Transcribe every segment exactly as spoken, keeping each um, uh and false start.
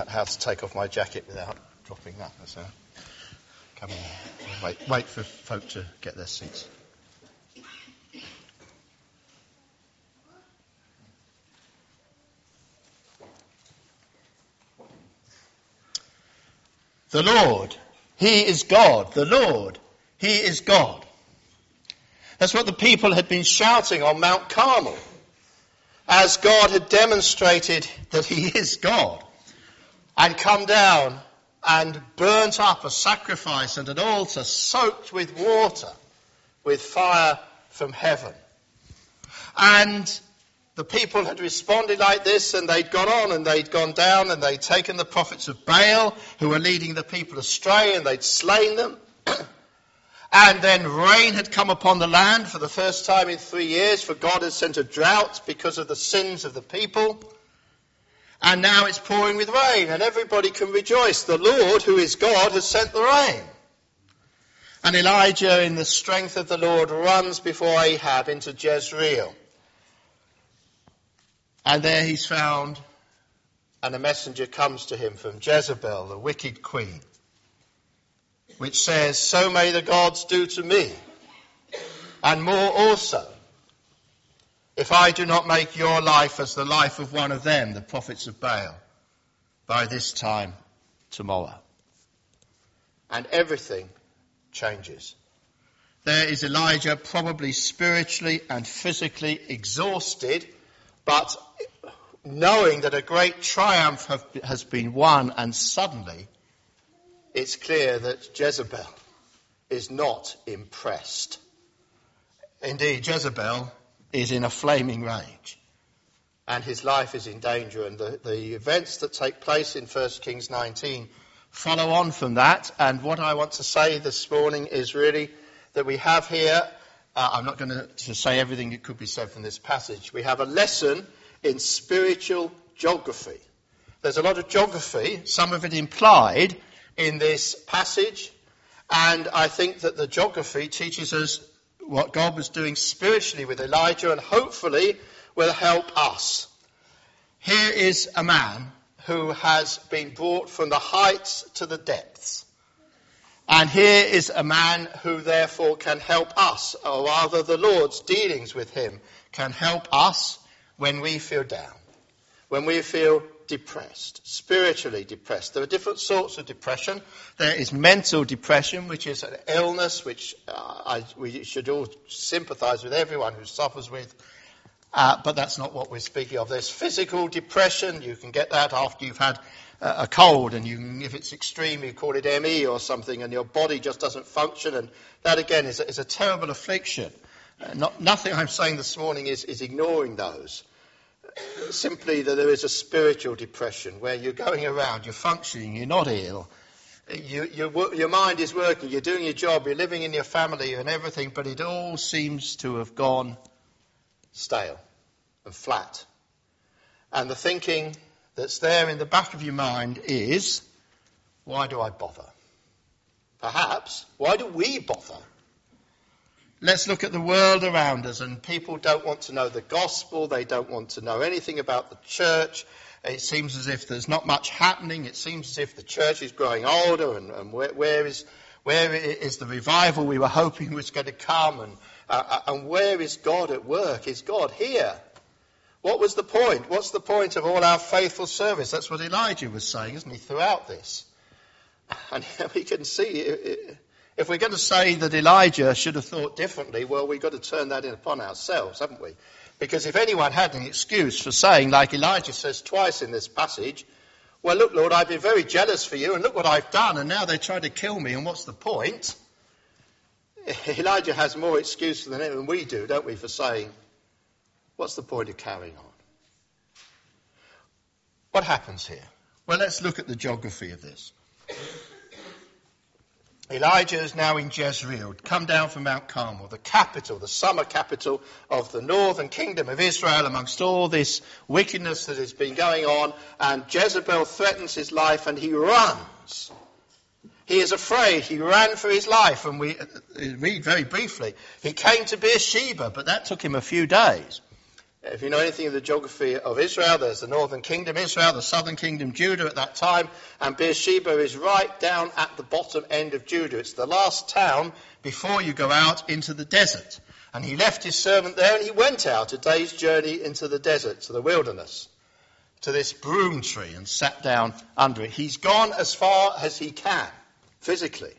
out how to take off my jacket without dropping that. So, come on, wait, wait for folk to get their seats. The Lord, He is God. The Lord, He is God. That's what the people had been shouting on Mount Carmel, as God had demonstrated that He is God, and come down and burnt up a sacrifice and an altar soaked with water, with fire from heaven. And the people had responded like this, and they'd gone on and they'd gone down and they'd taken the prophets of Baal who were leading the people astray, and they'd slain them. And then rain had come upon the land for the first time in three years, for God had sent a drought because of the sins of the people. And now it's pouring with rain, and everybody can rejoice. The Lord, who is God, has sent the rain. And Elijah, in the strength of the Lord, runs before Ahab into Jezreel. And there he's found, and a messenger comes to him from Jezebel, the wicked queen, which says, "So may the gods do to me, and more also, if I do not make your life as the life of one of them, the prophets of Baal, by this time tomorrow." And everything changes. There is Elijah, probably spiritually and physically exhausted, but knowing that a great triumph have, has been won, and suddenly it's clear that Jezebel is not impressed. Indeed, Jezebel is in a flaming rage, and his life is in danger. And the, the events that take place in First Kings nineteen follow on from that. And what I want to say this morning is really that we have here, uh, I'm not going to, to say everything that could be said from this passage, we have a lesson in spiritual geography. There's a lot of geography, some of it implied, in this passage, and I think that the geography teaches us what God was doing spiritually with Elijah, and hopefully will help us. Here is a man who has been brought from the heights to the depths, and here is a man who therefore can help us, or rather the Lord's dealings with him can help us when we feel down, when we feel depressed, spiritually depressed. There are different sorts of depression. There is mental depression, which is an illness which uh, I, we should all sympathise with everyone who suffers with, uh, but that's not what we're speaking of. There's physical depression. You can get that after you've had uh, a cold, and you can, if it's extreme, you call it M E or something, and your body just doesn't function, and that again is a, is a terrible affliction. Uh, not, nothing I'm saying this morning is, is ignoring those. Simply that there is a spiritual depression where you're going around, you're functioning, you're not ill, you, you, your mind is working, you're doing your job, you're living in your family and everything, but it all seems to have gone stale and flat. And the thinking that's there in the back of your mind is, why do I bother? Perhaps, why do we bother? Let's look at the world around us, and people don't want to know the gospel. They don't want to know anything about the church. It seems as if there's not much happening. It seems as if the church is growing older, and, and where, where is where is the revival we were hoping was going to come, and, uh, and where is God at work? Is God here? What was the point? What's the point of all our faithful service? That's what Elijah was saying, isn't he, throughout this? And we can see it, if we're going to say that Elijah should have thought differently, well, we've got to turn that in upon ourselves, haven't we? Because if anyone had an excuse for saying, like Elijah says twice in this passage, well, look, Lord, I've been very jealous for you, and look what I've done, and now they're trying to kill me, and what's the point? Elijah has more excuse than even we do, don't we, for saying, what's the point of carrying on? What happens here? Well, let's look at the geography of this. Elijah is now in Jezreel, come down from Mount Carmel, the capital, the summer capital of the northern kingdom of Israel, amongst all this wickedness that has been going on, and Jezebel threatens his life, and he runs. He is afraid. He ran for his life, and we read very briefly. He came to Beersheba, but that took him a few days. If you know anything of the geography of Israel, there's the northern kingdom Israel, the southern kingdom Judah at that time, and Beersheba is right down at the bottom end of Judah. It's the last town before you go out into the desert. And he left his servant there and he went out a day's journey into the desert, to the wilderness, to this broom tree, and sat down under it. He's gone as far as he can, physically.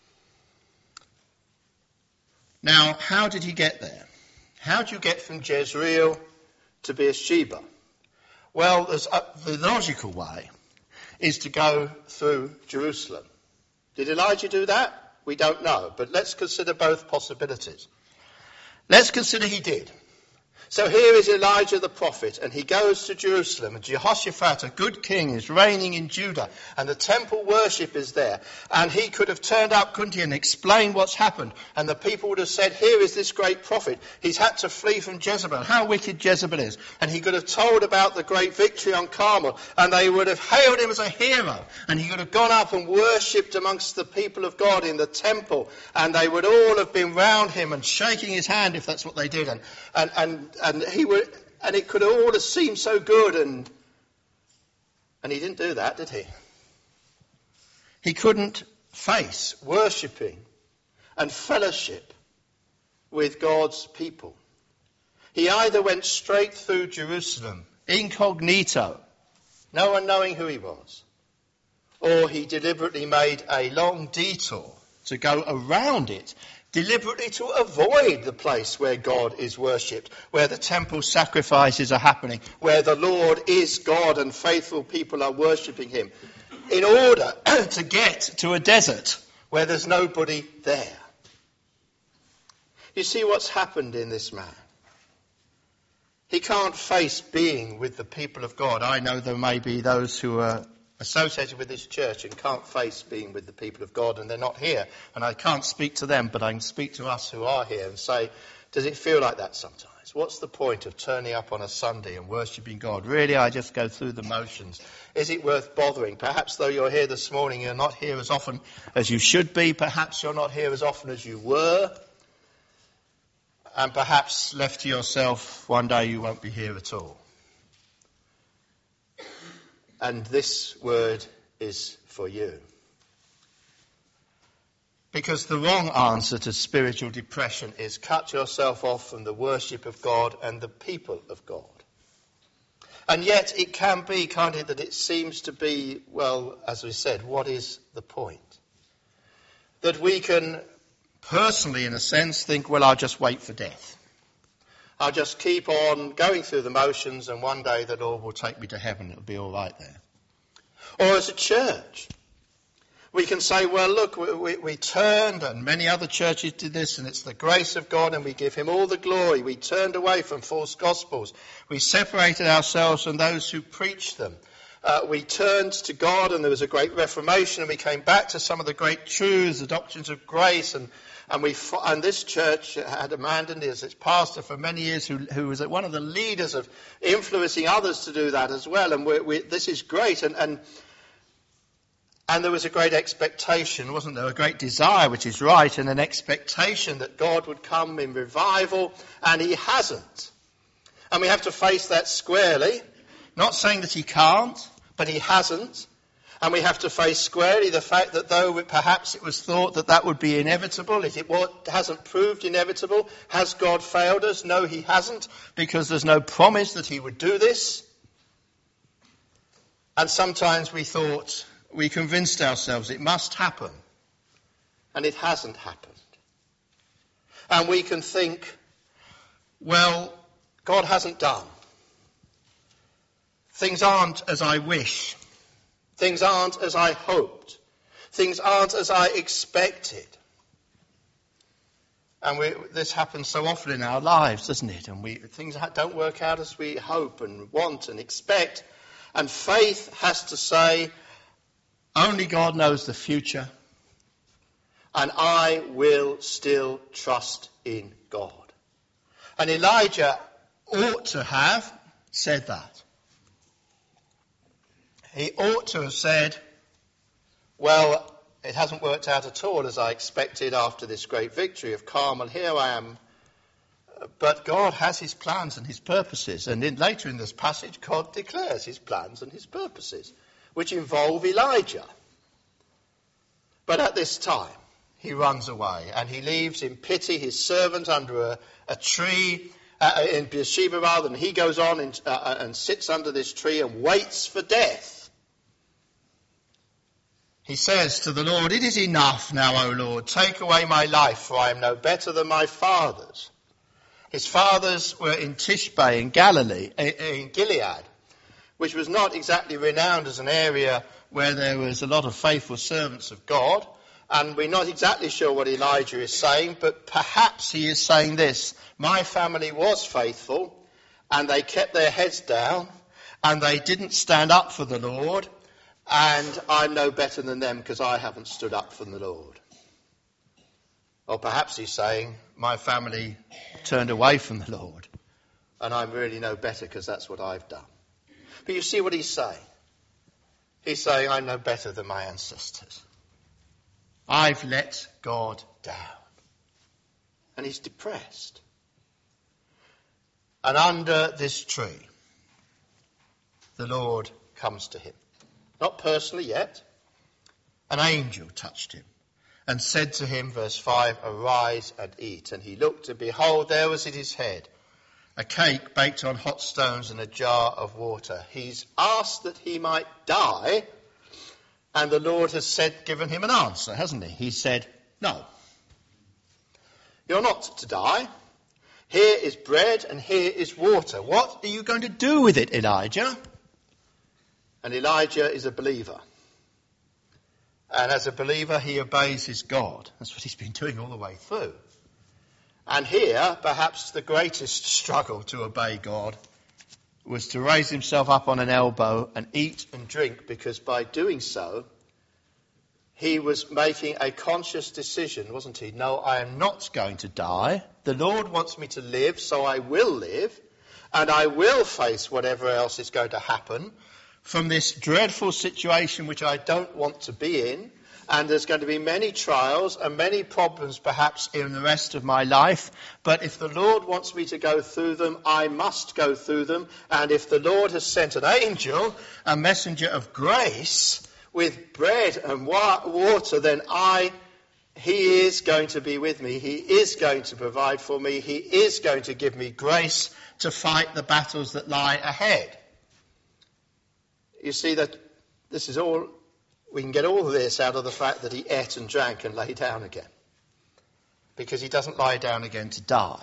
Now, how did he get there? How do you get from Jezreel to Beersheba? Well, there's a, the logical way is to go through Jerusalem. Did Elijah do that? We don't know, but let's consider both possibilities. Let's consider he did. So here is Elijah the prophet, and he goes to Jerusalem, and Jehoshaphat, a good king, is reigning in Judah, and the temple worship is there. And he could have turned up, couldn't he, and explained what's happened. And the people would have said, here is this great prophet. He's had to flee from Jezebel. How wicked Jezebel is. And he could have told about the great victory on Carmel, and they would have hailed him as a hero. And he could have gone up and worshipped amongst the people of God in the temple, and they would all have been round him and shaking his hand if that's what they did. And, and, and And he would, and it could all have seemed so good, and and he didn't do that, did he? He couldn't face worshipping and fellowship with God's people. He either went straight through Jerusalem, incognito, no one knowing who he was, or he deliberately made a long detour to go around it, deliberately to avoid the place where God is worshipped, where the temple sacrifices are happening, where the Lord is God and faithful people are worshipping him, in order to get to a desert where there's nobody there. You see what's happened in this man. He can't face being with the people of God. I know there may be those who are associated with this church and can't face being with the people of God, and they're not here. And I can't speak to them, but I can speak to us who are here and say, does it feel like that sometimes? What's the point of turning up on a Sunday and worshipping God? Really, I just go through the motions. Is it worth bothering? Perhaps though you're here this morning, you're not here as often as you should be. Perhaps you're not here as often as you were. And perhaps left to yourself, one day you won't be here at all. And this word is for you. Because the wrong answer to spiritual depression is cut yourself off from the worship of God and the people of God. And yet it can be, can't it, that it seems to be, well, as we said, what is the point? That we can personally, in a sense, think, well, I'll just wait for death. I'll just keep on going through the motions, and one day the Lord will take me to heaven. It'll be all right there. Or as a church, we can say, well, look, we, we, we turned, and many other churches did this, and it's the grace of God, and we give him all the glory. We turned away from false gospels. We separated ourselves from those who preached them. Uh, we turned to God, and there was a great reformation, and we came back to some of the great truths, the doctrines of grace, and And we and this church had a man as its pastor for many years who, who was one of the leaders of influencing others to do that as well. And we, we, this is great. And, and and there was a great expectation, wasn't there? A great desire, which is right, and an expectation that God would come in revival. And he hasn't. And we have to face that squarely. Not saying that he can't, but he hasn't. And we have to face squarely the fact that though perhaps it was thought that that would be inevitable, if it hasn't proved inevitable, has God failed us? No, he hasn't, because there's no promise that he would do this. And sometimes we thought, we convinced ourselves it must happen, and it hasn't happened. And we can think, well, God hasn't done. Things aren't as I wish. Things aren't as I hoped. Things aren't as I expected. And we, this happens so often in our lives, doesn't it? And we, things don't work out as we hope and want and expect. And faith has to say, only God knows the future. And I will still trust in God. And Elijah ought to have said that. He ought to have said, well, it hasn't worked out at all as I expected after this great victory of Carmel. Here I am But God has his plans and his purposes. And in, later in this passage, God declares his plans and his purposes, which involve Elijah. But at this time, he runs away and he leaves in pity his servant under a, a tree uh, in Beersheba rather, and he goes on and, uh, and sits under this tree and waits for death. He says to the Lord, "It is enough now, O Lord, take away my life, for I am no better than my fathers." His fathers were in Tishbe in Galilee, in Gilead, which was not exactly renowned as an area where there was a lot of faithful servants of God. And we're not exactly sure what Elijah is saying, but perhaps he is saying this: my family was faithful, and they kept their heads down, and they didn't stand up for the Lord, and I'm no better than them because I haven't stood up for the Lord. Or perhaps he's saying, my family turned away from the Lord, and I'm really no better because that's what I've done. But you see what he's saying? He's saying, I'm no better than my ancestors. I've let God down. And he's depressed. And under this tree, the Lord comes to him. Not personally yet. An angel touched him and said to him, verse five, "Arise and eat." And he looked, and behold, there was at his head a cake baked on hot stones and a jar of water. He's asked that he might die, and the Lord has said, given him an answer, hasn't he? He said, no. You're not to die. Here is bread and here is water. What are you going to do with it, Elijah? And Elijah is a believer. And as a believer, he obeys his God. That's what he's been doing all the way through. And here, perhaps the greatest struggle to obey God was to raise himself up on an elbow and eat and drink, because by doing so, he was making a conscious decision, wasn't he? No, I am not going to die. The Lord wants me to live, so I will live, and I will face whatever else is going to happen from this dreadful situation which I don't want to be in. And there's going to be many trials and many problems perhaps in the rest of my life. But if the Lord wants me to go through them, I must go through them. And if the Lord has sent an angel, a messenger of grace, with bread and wa- water, then I, he is going to be with me. He is going to provide for me. He is going to give me grace to fight the battles that lie ahead. You see that this is all... We can get all of this out of the fact that he ate and drank and lay down again. Because he doesn't lie down again to die.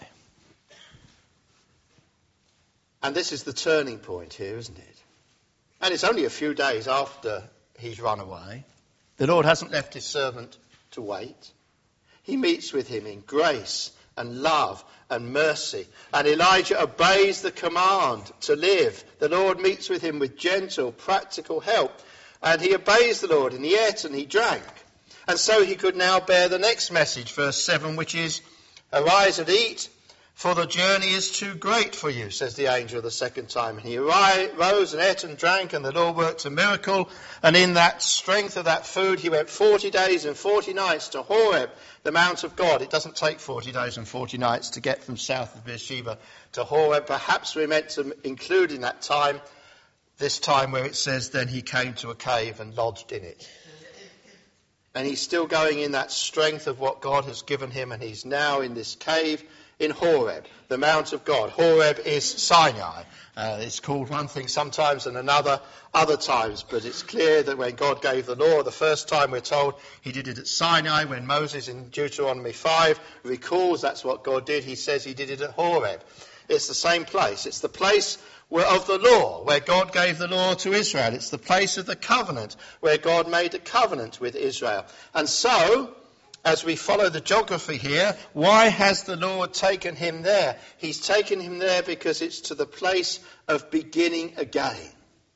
And this is the turning point here, isn't it? And it's only a few days after he's run away. The Lord hasn't left his servant to wait. He meets with him in grace and love and mercy. And Elijah obeys the command to live. The Lord meets with him with gentle, practical help. And he obeys the Lord, and he ate and he drank. And so he could now bear the next message, verse seven, which is, "Arise and eat, for the journey is too great for you," says the angel the second time. And he arose and ate and drank, and the Lord worked a miracle. And in that strength of that food, he went forty days and forty nights to Horeb, the Mount of God. It doesn't take forty days and forty nights to get from south of Beersheba to Horeb. Perhaps we're meant to include in that time this time where it says, then he came to a cave and lodged in it. And he's still going in that strength of what God has given him, and he's now in this cave in Horeb, the Mount of God. Horeb is Sinai. Uh, it's called one thing sometimes and another other times, but it's clear that when God gave the law, the first time we're told he did it at Sinai. When Moses in Deuteronomy five recalls that's what God did, he says he did it at Horeb. It's the same place. It's the place of the law, where God gave the law to Israel. It's the place of the covenant, where God made a covenant with Israel. And so, as we follow the geography here, why has the Lord taken him there? He's taken him there because it's to the place of beginning again.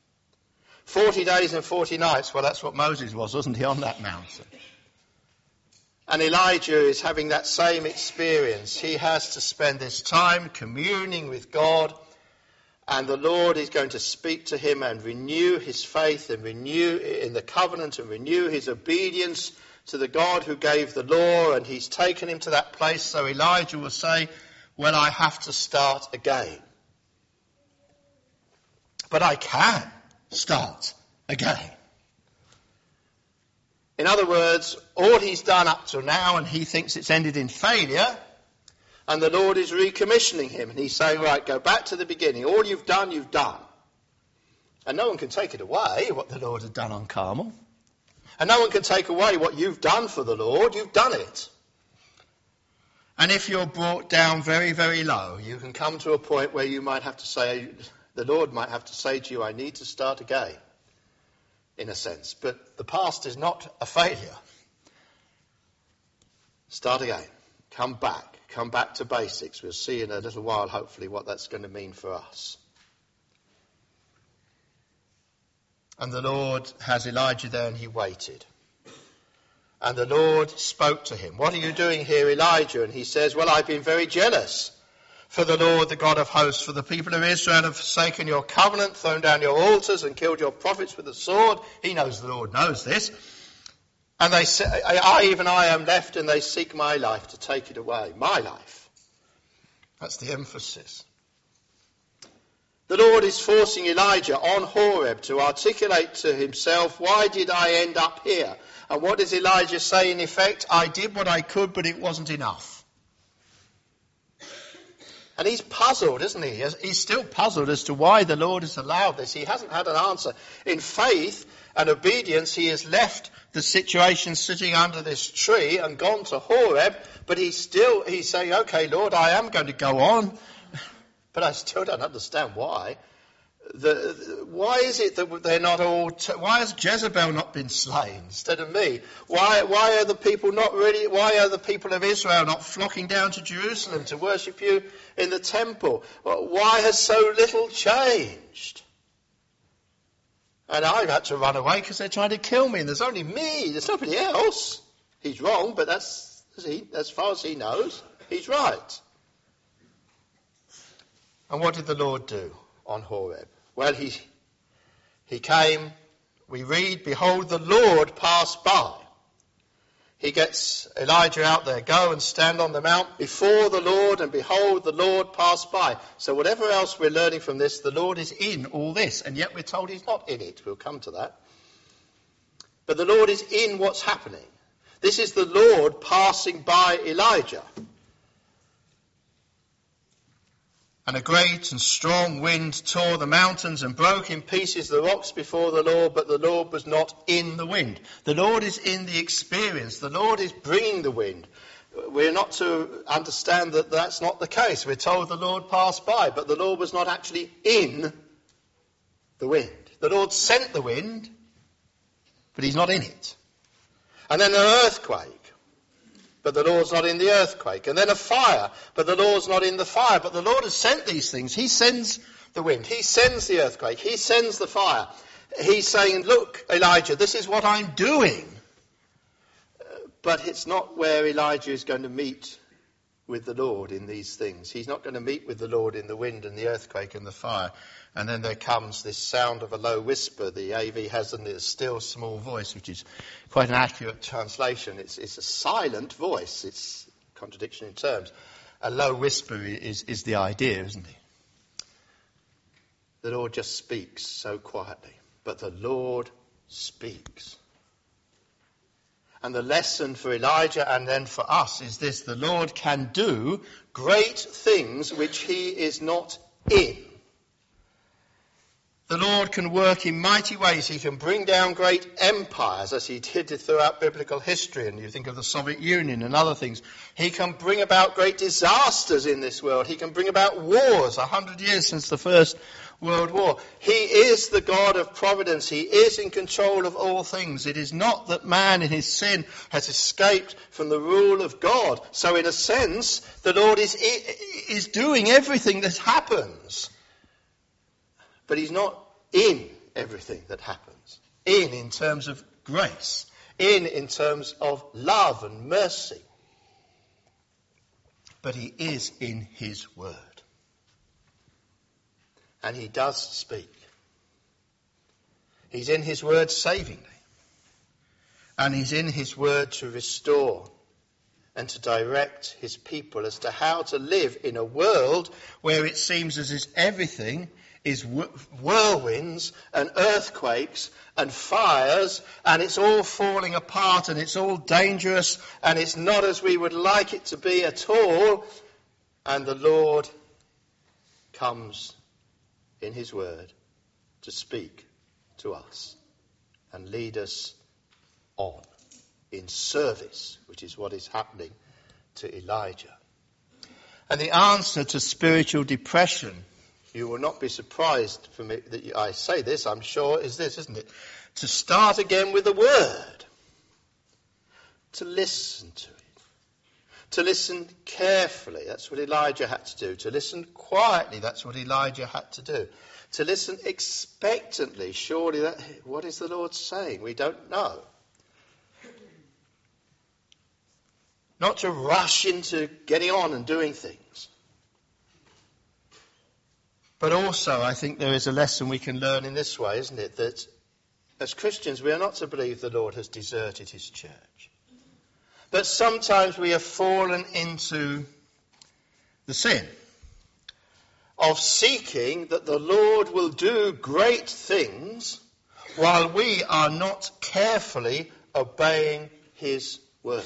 Forty days and forty nights, well, that's what Moses was, wasn't he, on that mountain? And Elijah is having that same experience. He has to spend this time communing with God, and the Lord is going to speak to him and renew his faith and renew in the covenant and renew his obedience to the God who gave the law. And he's taken him to that place. So Elijah will say, well, I have to start again. But I can start again. In other words, all he's done up to now, and he thinks it's ended in failure, and the Lord is recommissioning him. And he's saying, right, go back to the beginning. All you've done, you've done. And no one can take it away, what the Lord had done on Carmel. And no one can take away what you've done for the Lord. You've done it. And if you're brought down very, very low, you can come to a point where you might have to say, the Lord might have to say to you, I need to start again, in a sense. But the past is not a failure. Start again. Come back. Come back to basics. We'll see in a little while, hopefully, what that's going to mean for us. And the Lord has Elijah there, and he waited. And the Lord spoke to him. What are you doing here, Elijah? And he says, well, I've been very jealous for the Lord, the God of hosts, for the people of Israel have forsaken your covenant, thrown down your altars, and killed your prophets with the sword. He knows the Lord knows this. And they say, I, even I am left, and they seek my life to take it away. My life. That's the emphasis. The Lord is forcing Elijah on Horeb to articulate to himself, why did I end up here? And what does Elijah say in effect? I did what I could, but it wasn't enough. And he's puzzled, isn't he? He's still puzzled as to why the Lord has allowed this. He hasn't had an answer. In faith and obedience, he has left the situation sitting under this tree and gone to Horeb, but he's still, he's saying, okay, Lord, I am going to go on. But I still don't understand why. The, the, why is it that they're not all... T- why has Jezebel not been slain instead of me? Why, why are the people not really... Why are the people of Israel not flocking down to Jerusalem to worship you in the temple? Why has so little changed? And I've had to run away because they're trying to kill me, and there's only me. There's nobody else. He's wrong, but that's as far as he knows, he's right. And what did the Lord do on Horeb? Well, he he came, we read, behold, the Lord passed by. He gets Elijah out there, go and stand on the mount before the Lord, and behold, the Lord passed by. So whatever else we're learning from this, the Lord is in all this, and yet we're told he's not in it. We'll come to that. But the Lord is in what's happening. This is the Lord passing by Elijah. And a great and strong wind tore the mountains and broke in pieces the rocks before the Lord, but the Lord was not in the wind. The Lord is in the experience. The Lord is bringing the wind. We're not to understand that that's not the case. We're told the Lord passed by, but the Lord was not actually in the wind. The Lord sent the wind, but he's not in it. And then an earthquake. But the Lord's not in the earthquake. And then a fire, but the Lord's not in the fire. But the Lord has sent these things. He sends the wind. He sends the earthquake. He sends the fire. He's saying, look, Elijah, this is what I'm doing. But it's not where Elijah is going to meet with the Lord in these things. He's not going to meet with the Lord in the wind and the earthquake and the fire. And then there comes this sound of a low whisper. The A V has a still small voice, which is quite an accurate translation. It's, it's a silent voice. It's a contradiction in terms. A low whisper is, is the idea, isn't it? The Lord just speaks so quietly. But the Lord speaks. And the lesson for Elijah and then for us is this: the Lord can do great things which he is not in. The Lord can work in mighty ways. He can bring down great empires, as he did throughout biblical history. And you think of the Soviet Union and other things. He can bring about great disasters in this world. He can bring about wars, a hundred years since the First World War. He is the God of providence. He is in control of all things. It is not that man in his sin has escaped from the rule of God. So in a sense, the Lord is, is doing everything that happens. But he's not in everything that happens. In, in terms of grace. In, in terms of love and mercy. But he is in his word. And he does speak. He's in his word savingly. And he's in his word to restore and to direct his people as to how to live in a world where it seems as if everything is whirlwinds and earthquakes and fires, and it's all falling apart and it's all dangerous and it's not as we would like it to be at all. And the Lord comes in his word to speak to us and lead us on in service, which is what is happening to Elijah. And the answer to spiritual depression, you will not be surprised for me that I say this, I'm sure, is this, isn't it? To start again with the word. To listen to it. To listen carefully, that's what Elijah had to do. To listen quietly, that's what Elijah had to do. To listen expectantly, surely that, what is the Lord saying? We don't know. Not to rush into getting on and doing things. But also, I think there is a lesson we can learn in this way, isn't it? That as Christians, we are not to believe the Lord has deserted his church. But sometimes we have fallen into the sin of seeking that the Lord will do great things while we are not carefully obeying his word.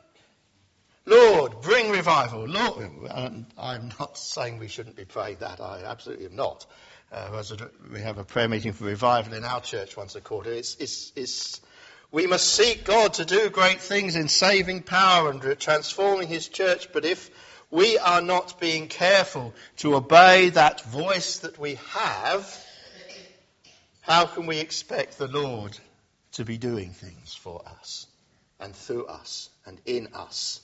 Lord, bring revival. Lord, I'm not saying we shouldn't be praying that. I absolutely am not. Uh, we have a prayer meeting for revival in our church once a quarter. It's, it's, it's, we must seek God to do great things in saving power and transforming his church. But if we are not being careful to obey that voice that we have, how can we expect the Lord to be doing things for us and through us and in us?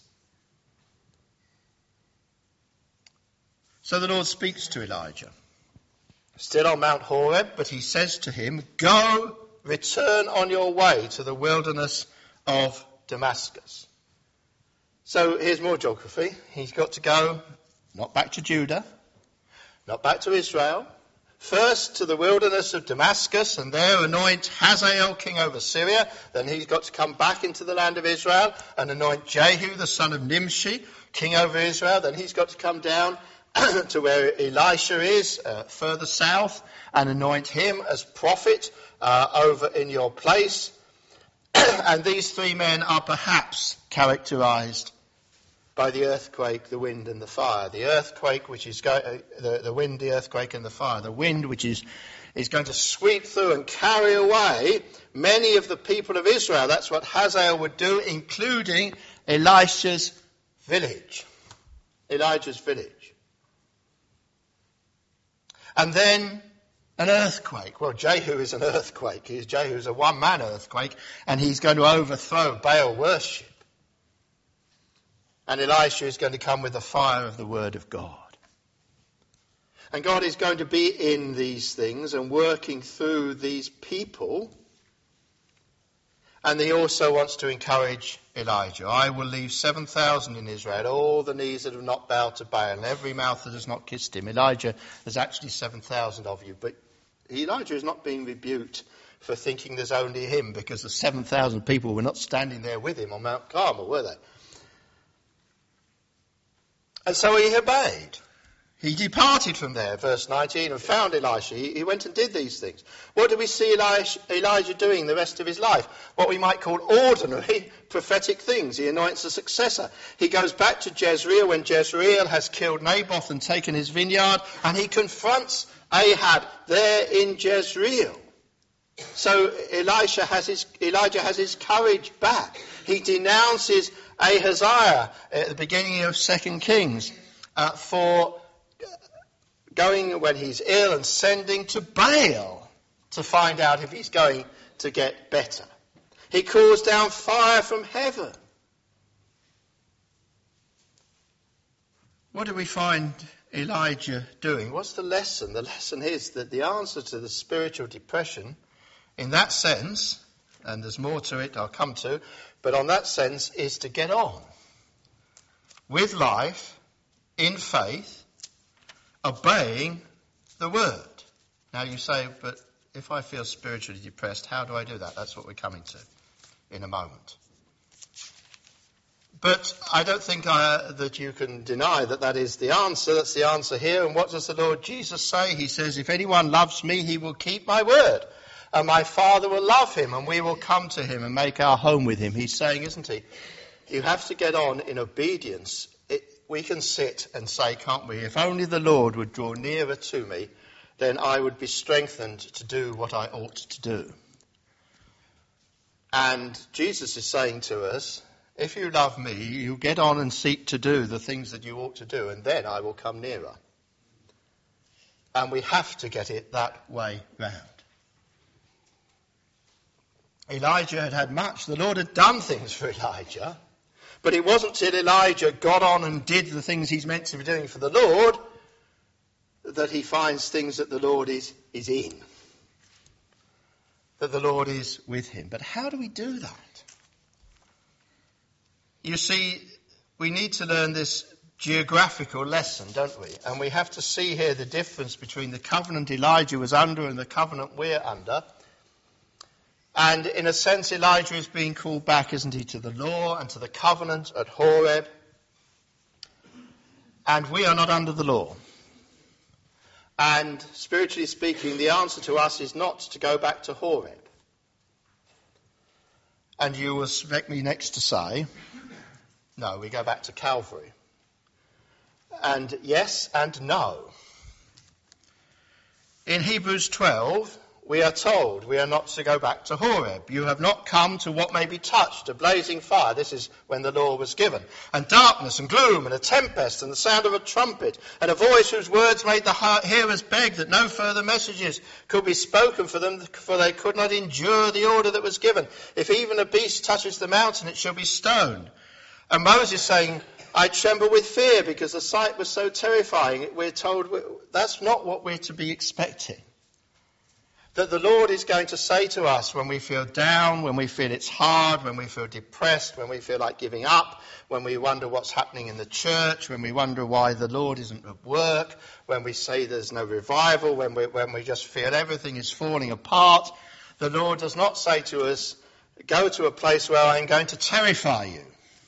So the Lord speaks to Elijah, still on Mount Horeb, but he says to him, go, return on your way to the wilderness of Damascus. So here's more geography. He's got to go, not back to Judah, not back to Israel, first to the wilderness of Damascus and there anoint Hazael king over Syria. Then he's got to come back into the land of Israel and anoint Jehu the son of Nimshi king over Israel. Then he's got to come down to where Elisha is, uh, further south, and anoint him as prophet uh, over in your place. And these three men are perhaps characterized by the earthquake, the wind, and the fire. The earthquake, which is go- uh, the, the wind, the earthquake, and the fire. The wind, which is, is going to sweep through and carry away many of the people of Israel. That's what Hazael would do, including Elisha's village. Elijah's village. And then an earthquake. Well, Jehu is an earthquake. Jehu is a one-man earthquake, and he's going to overthrow Baal worship. And Elisha is going to come with the fire of the word of God. And God is going to be in these things and working through these people. And he also wants to encourage Elijah. I will leave seven thousand in Israel, all the knees that have not bowed to Baal, and every mouth that has not kissed him. Elijah, there's actually seven thousand of you. But Elijah is not being rebuked for thinking there's only him, because the seven thousand people were not standing there with him on Mount Carmel, were they? And so he obeyed. He departed from there, verse nineteen, and found Elisha. He, he went and did these things. What do we see Elijah, Elijah doing the rest of his life? What we might call ordinary prophetic things. He anoints a successor. He goes back to Jezreel when Jezreel has killed Naboth and taken his vineyard, and he confronts Ahab there in Jezreel. So Elisha has his, Elijah has his courage back. He denounces Ahaziah at the beginning of Second Kings uh, for going when he's ill and sending to Baal to find out if he's going to get better. He calls down fire from heaven. What do we find Elijah doing? What's the lesson? The lesson is that the answer to the spiritual depression, in that sense, and there's more to it I'll come to, but on that sense is to get on with life in faith, obeying the word. Now you say, but if I feel spiritually depressed, how do I do that? That's what we're coming to in a moment. But I don't think I, that you can deny that that is the answer. That's the answer here. And what does the Lord Jesus say? He says, if anyone loves me, he will keep my word. And my Father will love him, and we will come to him and make our home with him. He's saying, isn't he? You have to get on in obedience. It, we can sit and say, can't we, if only the Lord would draw nearer to me, then I would be strengthened to do what I ought to do. And Jesus is saying to us, if you love me, you get on and seek to do the things that you ought to do, and then I will come nearer. And we have to get it that way round. Elijah had had much. The Lord had done things for Elijah. But it wasn't till Elijah got on and did the things he's meant to be doing for the Lord that he finds things that the Lord is, is in. That the Lord is with him. But how do we do that? You see, we need to learn this geographical lesson, don't we? And we have to see here the difference between the covenant Elijah was under and the covenant we're under. And in a sense, Elijah is being called back, isn't he, to the law and to the covenant at Horeb. And we are not under the law. And spiritually speaking, the answer to us is not to go back to Horeb. And you will expect me next to say, no, we go back to Calvary. And yes and no. In Hebrews twelve, we are told we are not to go back to Horeb. You have not come to what may be touched, a blazing fire. This is when the law was given. And darkness and gloom and a tempest and the sound of a trumpet and a voice whose words made the hearers beg that no further messages could be spoken for them, for they could not endure the order that was given. If even a beast touches the mountain, it shall be stoned. And Moses saying, I tremble with fear because the sight was so terrifying. We're told that's not what we're to be expecting. That the Lord is going to say to us when we feel down, when we feel it's hard, when we feel depressed, when we feel like giving up, when we wonder what's happening in the church, when we wonder why the Lord isn't at work, when we say there's no revival, when we, when we just feel everything is falling apart. The Lord does not say to us, go to a place where I'm going to terrify you.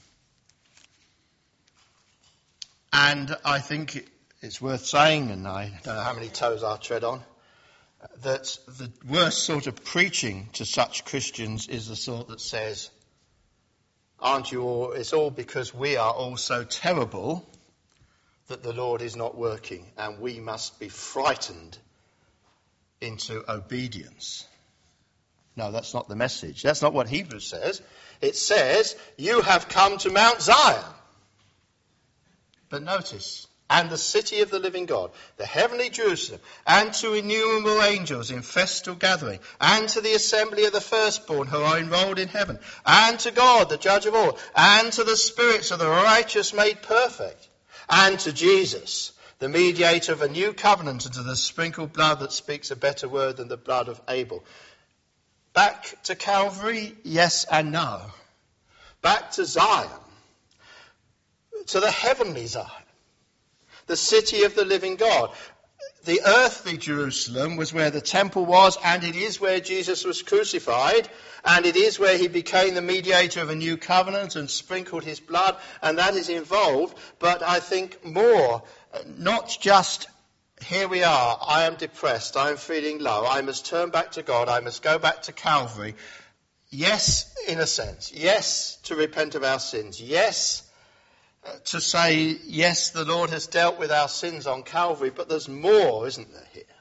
And I think it's worth saying, and I don't know how many toes I'll tread on, that the worst sort of preaching to such Christians is the sort that says, aren't you all, it's all because we are all so terrible that the Lord is not working and we must be frightened into obedience. No, that's not the message. That's not what Hebrews says. It says, you have come to Mount Zion. But notice, and the city of the living God, the heavenly Jerusalem, and to innumerable angels in festal gathering, and to the assembly of the firstborn who are enrolled in heaven, and to God, the judge of all, and to the spirits of the righteous made perfect, and to Jesus, the mediator of a new covenant, and to the sprinkled blood that speaks a better word than the blood of Abel. Back to Calvary, yes and no. Back to Zion, to the heavenly Zion, the city of the living God. The earthly Jerusalem was where the temple was, and it is where Jesus was crucified, and it is where he became the mediator of a new covenant and sprinkled his blood, and that is involved. But I think more, not just, here we are, I am depressed, I am feeling low, I must turn back to God, I must go back to Calvary. Yes, in a sense. Yes, to repent of our sins. Yes, to say, yes, the Lord has dealt with our sins on Calvary, but there's more, isn't there, here?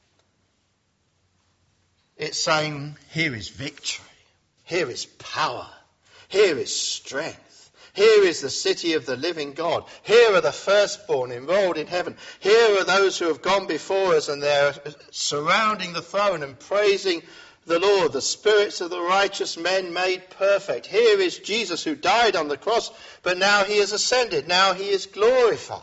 It's saying, here is victory. Here is power. Here is strength. Here is the city of the living God. Here are the firstborn enrolled in heaven. Here are those who have gone before us, and they're surrounding the throne and praising the Lord, the spirits of the righteous men made perfect. Here is Jesus who died on the cross, but now he is ascended. Now he is glorified.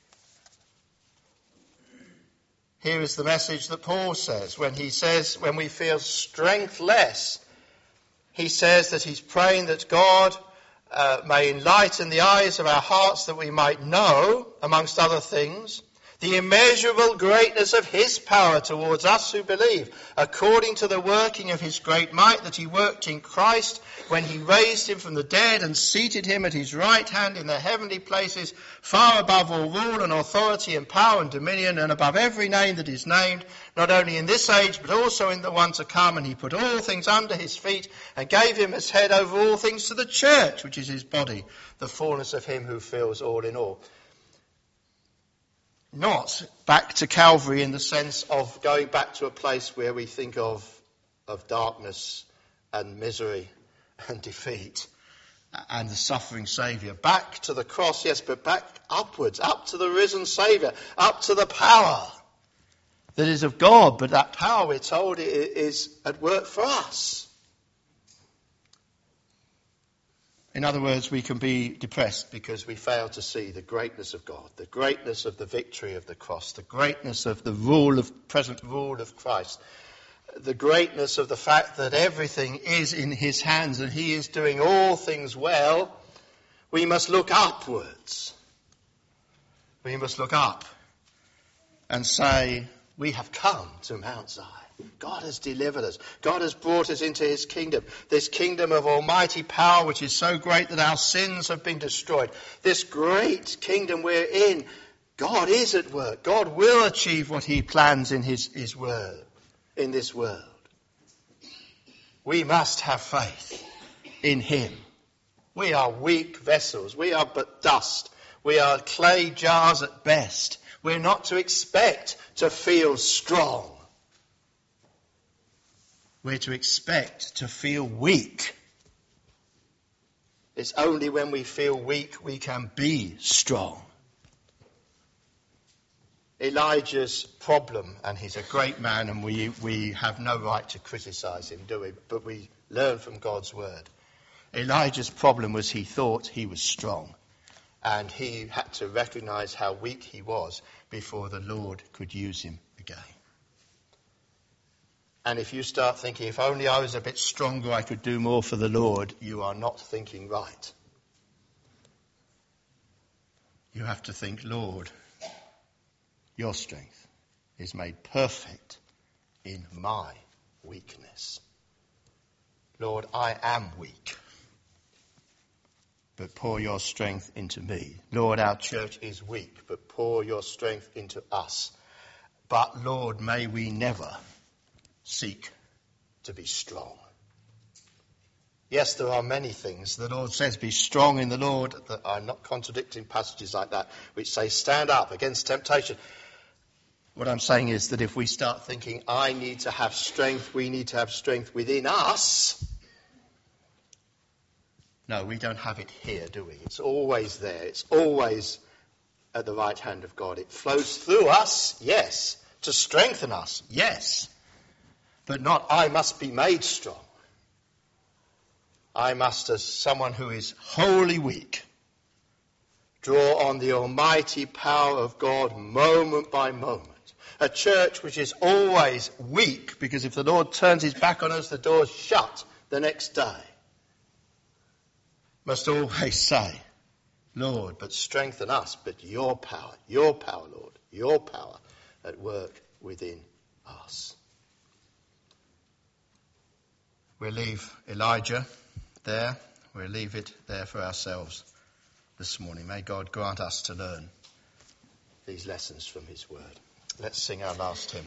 Here is the message that Paul says when he says, when we feel strengthless, he says that he's praying that God uh, may enlighten the eyes of our hearts that we might know, amongst other things, The immeasurable greatness of his power towards us who believe, according to the working of his great might that he worked in Christ when he raised him from the dead and seated him at his right hand in the heavenly places, far above all rule and authority and power and dominion, and above every name that is named, not only in this age but also in the one to come. And he put all things under his feet and gave him as head over all things to the church, which is his body, the fullness of him who fills all in all. Not back to Calvary in the sense of going back to a place where we think of, of darkness and misery and defeat and the suffering Saviour. Back to the cross, yes, but back upwards, up to the risen Saviour, up to the power that is of God. But that power, we're told, is at work for us. In other words, we can be depressed because we fail to see the greatness of God, the greatness of the victory of the cross, the greatness of the rule of present rule of Christ, the greatness of the fact that everything is in his hands and he is doing all things well. We must look upwards. We must look up and say, we have come to Mount Zion. God has delivered us. God has brought us into his kingdom. This kingdom of almighty power which is so great that our sins have been destroyed. This great kingdom we're in, God is at work. God will achieve what he plans in his, his word, in this world. We must have faith in him. We are weak vessels. We are but dust. We are clay jars at best. We're not to expect to feel strong. We're to expect to feel weak. It's only when we feel weak we can be strong. Elijah's problem, and he's a great man and we, we have no right to criticise him, do we? But we learn from God's word. Elijah's problem was he thought he was strong, and he had to recognise how weak he was before the Lord could use him again. And if you start thinking, if only I was a bit stronger, I could do more for the Lord, you are not thinking right. You have to think, Lord, your strength is made perfect in my weakness. Lord, I am weak, but pour your strength into me. Lord, our church is weak, but pour your strength into us. But Lord, may we never seek to be strong. Yes, there are many things. The Lord says, be strong in the Lord. That I'm not contradicting passages like that, which say, stand up against temptation. What I'm saying is that if we start thinking, I need to have strength, we need to have strength within us. No, we don't have it here, do we? It's always there. It's always at the right hand of God. It flows through us, yes. To strengthen us, yes. But not, I must be made strong. I must, as someone who is wholly weak, draw on the almighty power of God moment by moment. A church which is always weak, because if the Lord turns his back on us, the door's shut the next day, must always say, Lord, but strengthen us, but your power, your power, Lord, your power at work within us. We'll leave Elijah there. We'll leave it there for ourselves this morning. May God grant us to learn these lessons from his word. Let's sing our last hymn.